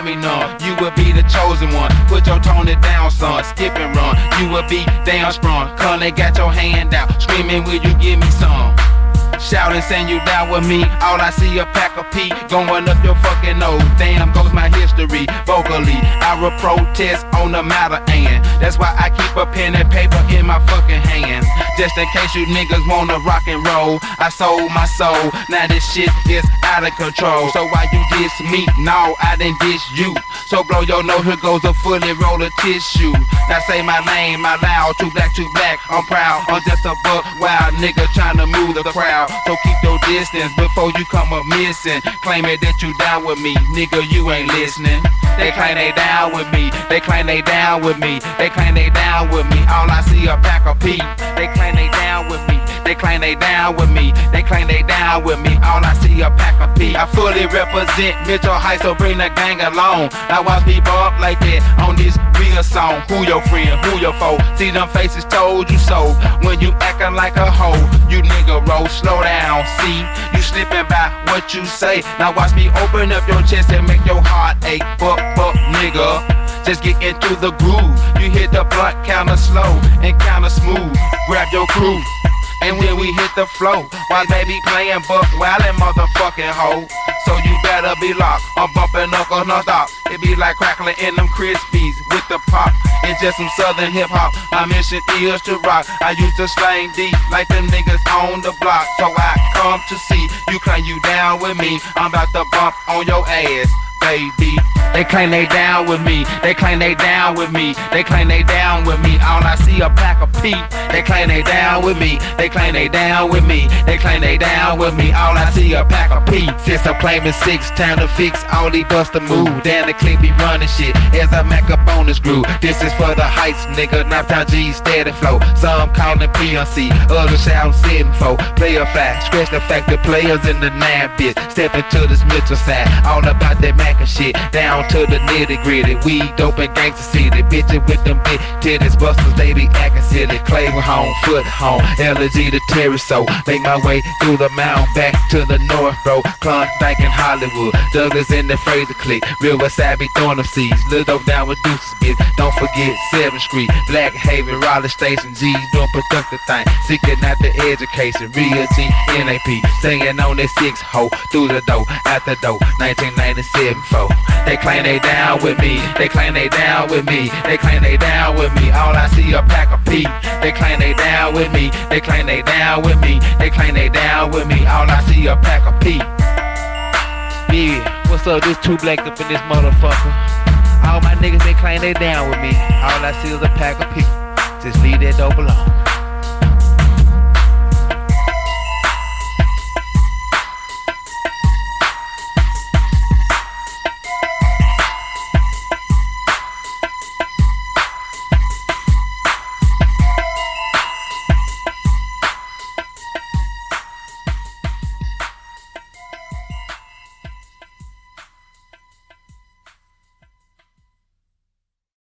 me numb. You will be the chosen one. Put your tone it down, son. Skip and run. You will be damn sprung. Cullen got your hand out, screaming, will you give me some? Shouting, saying you down with me. All I see a pack of pee going up your fucking nose. Damn goes my history. Vocally, I will protest on the matter, and that's why I keep a pen and paper in my fucking hand. Just in case you niggas wanna rock and roll, I sold my soul. Now this shit is out of control. So why you diss me? No, I didn't diss you. So blow your nose, here goes a fully roll of tissue. Now say my name out loud, too black, I'm proud. I'm just a buck wild nigga trying to move the crowd. So keep your distance before you come up missing. Claiming that you down with me, nigga, you ain't listening. They claim they down with me, they claim they down with me, they claim they down with me. All I see a pack of pee. They claim they down with me, they claim they down with me, they claim they down with me. All I see a pack of pee. I fully represent Mitchell Heights, so bring the gang along. Now watch me bump like that on this real song. Who your friend, who your foe? See them faces told you so. When you acting like a hoe, you nigga roll, slow down. See, you slipping by what you say. Now watch me open up your chest and make your heart ache. Fuck, nigga. Just get into the groove. You hit the blunt kinda slow and kinda smooth. Grab your crew, and when we hit the flow, while baby playing buck wildin' motherfucking hoe. So you better be locked. I'm bumping knuckles non-stop. It be like crackling in them Krispies with the pop. It's just some southern hip hop. My mission is to rock. I used to slang deep like them niggas on the block. So I come to see you claim you down with me. I'm about to bump on your ass, baby. They claim they down with me, they claim they down with me, they claim they down with me. All I see a pack of pee. They claim they down with me, they claim they down with me, they claim they down with me. All I see a pack of pee. Since I'm claiming 6, time to fix all these bust a move. Damn, the clip be running shit as I mac up on this groove. This is for the heights, nigga, 9 G steady flow. Some calling PNC, others shouting 7-4. Player fly, scratch the fact that players in the 9 bit. Step into this Mitchell side, all about that Mac and shit. Down to the nitty gritty, weed, dope and gangsta city. Bitches with them big titties, busters, they be acting silly. Claver home, foot home, LG to Terry, so make my way through the mountain back to the north, bro. Klondike in Hollywood, Douglas in the Fraser clique. Riverside be throwing them seeds, Lil Dope down with deuces, bitch. Don't forget 7th Street, Black Haven, Raleigh Station, G's doing productive thing. Seeking out the education, real G, NAP. Singing on that 6 hoe, through the door, out the door, 1997 4. They claim they down with me, they claim they down with me, they claim they down with me. All I see a pack of pee. They claim they down with me, they claim they down with me, they claim they down with me. All I see a pack of pee. Yeah, what's up? This 2 Black up in this motherfucker. All my niggas they claim they down with me. All I see is a pack of pee. Just leave that dope alone.